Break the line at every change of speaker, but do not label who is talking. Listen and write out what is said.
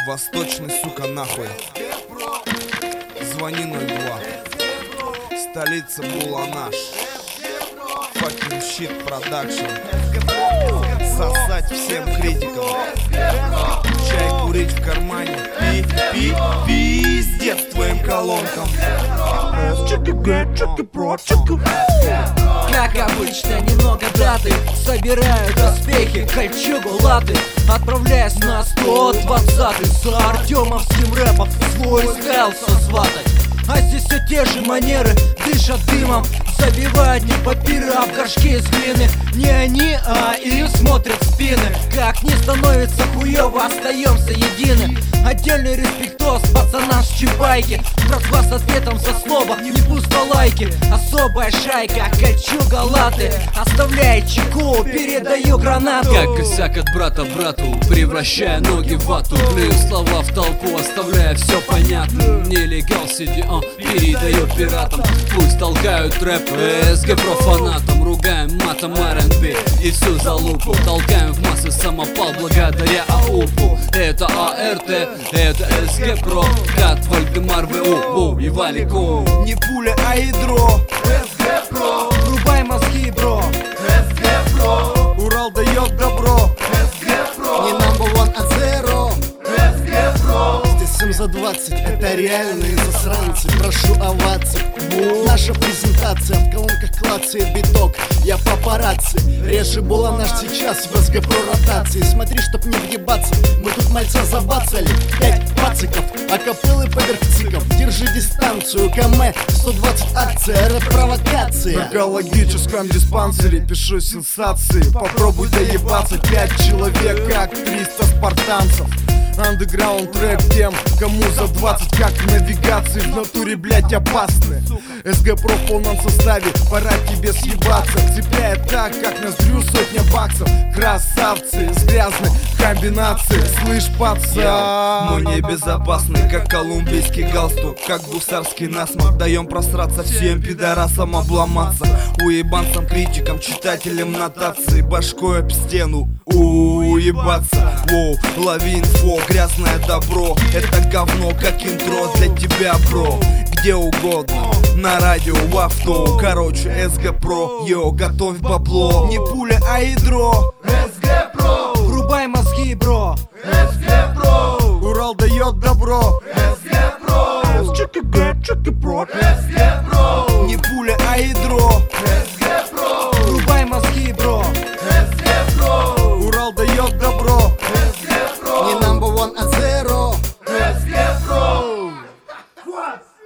Восточный, сука, нахуй. Звони 02. Столица Буланаш. Fucking shit production. Сосать всем критикам. Чай курить в кармане. Пиздец твоим колонкам.
Как обычно, немного даты. Собирают доспехи, кольчугу, латы. Отправляясь на 120-й за артемовским рэпом свой стайл сосватать. А здесь все те же манеры, дышат дымом, забивают не папира, а в горшки из глины. Не они, а им смотрят в спины. Как не становится хуёво, остаемся едины. Отдельный респектос пацанам с Чебайки. Братва с ответом за слово, не пусто лайки. Особая шайка, кольчуга, латы. Оставляет чеку, передаю гранату.
Как косяк от брата брату, превращая ноги в вату. Плюю слова в толпу, оставляя все понятно. Нелегал CDO, передаю пиратам. Пусть толкают трэп, СГ профанатом. Ругаем матом R&B и всю залупу. Толкаем в массы самопал благодаря АУПу. Это АРТ, это СГ Про. Кат, Вальдемар, ВУ, и Валику.
Не пуля, а ядро.
СГ Про. Врубай мозги, бро.
СГ Про. Урал дает добро.
СГ Про.
Не number one, а zero.
СГ Про.
Здесь 7 за 20, это реальные засранцы. Прошу оваций. Наша презентация, в колонках клацает биток. Я папарацци, реже Буланаш сейчас в СГ Про ротации. Смотри, чтоб не въебаться, мы тут мальца забацали. 5 пациков, акапеллы поверх циков. Держи дистанцию, КМ 120 акция, рэп-провокации.
В экологическом диспансере пишу сенсации. Попробуй доебаться, 5 человек, как 300 спартанцев. Андеграунд рэп тем, кому за 20, как навигации в натуре, блять, опасны. СГ Про в полном составе, пора тебе съебаться. Цепляет так, как ноздрю сотня баксов. Красавцы с грязной комбинацией, слышь, пацан. Мы небезопасны, как колумбийский галстук, как гусарский насморк. Даем просраться всем пидорасам, обломаться. Уебанцам, критикам, читателям нотации. Башкой об стену уебаться. Воу, лови инфо, грязное добро. Это говно, как интро для тебя, бро. Где угодно, на радио, в авто. Короче, СГ Про, йо, готовь бабло. Не пуля, а ядро.
СГ Про. Врубай мозги, бро.
СГ Про. Урал дает добро.
СГ Про.
Про.
СГ Про.
Не пуля, а ядро.
СГ Про. Врубай мозги, бро. СГ Про.
Урал дает добро.
СГ Про.
Не number one, а zero.
СГ Про.